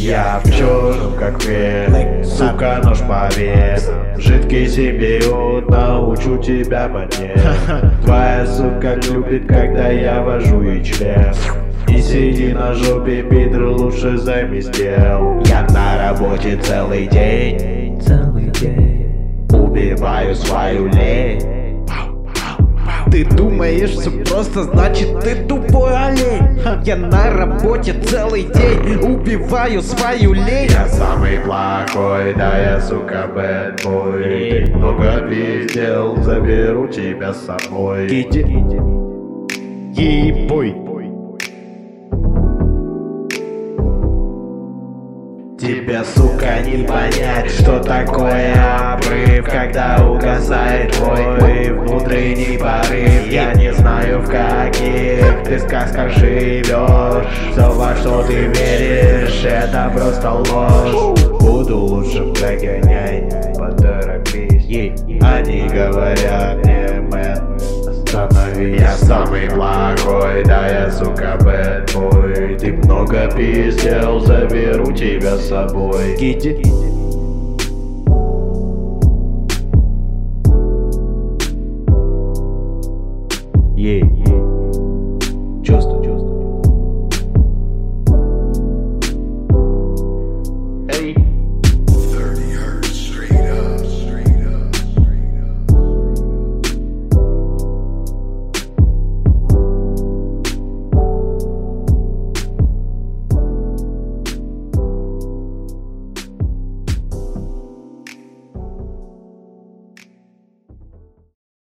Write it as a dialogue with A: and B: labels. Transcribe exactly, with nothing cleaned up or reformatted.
A: Я в черном как хрен, сука, нож по венам. Жидкий симбиот, научу тебя манер. Твоя сука любит, когда я вожу ей член. Не сиди на жопе, Питер, лучше займись дел. Я на работе целый день, целый день убиваю свою лень.
B: Ты думаешь, все просто, значит ты тупой олень. Я на работе целый день убиваю свою лень.
A: Я самый плохой, да я, сука, бэтбой. Ты много пиздел, заберу тебя с собой.
B: Иди, ей-бой.
A: Тебе, сука, не понять, что такое обрыв, когда угасает твой внутренний порыв. Я не знаю, в каких ты сказках живешь. Все, во что ты веришь, это просто ложь. Буду лучшим, догоняй, поторопись. Они говорят мне, мэн, остановись. Я самый плохой, да я, сука, бэтбой. Ты много пиздел, заберу тебя с собой.
B: Иди.
A: Ей.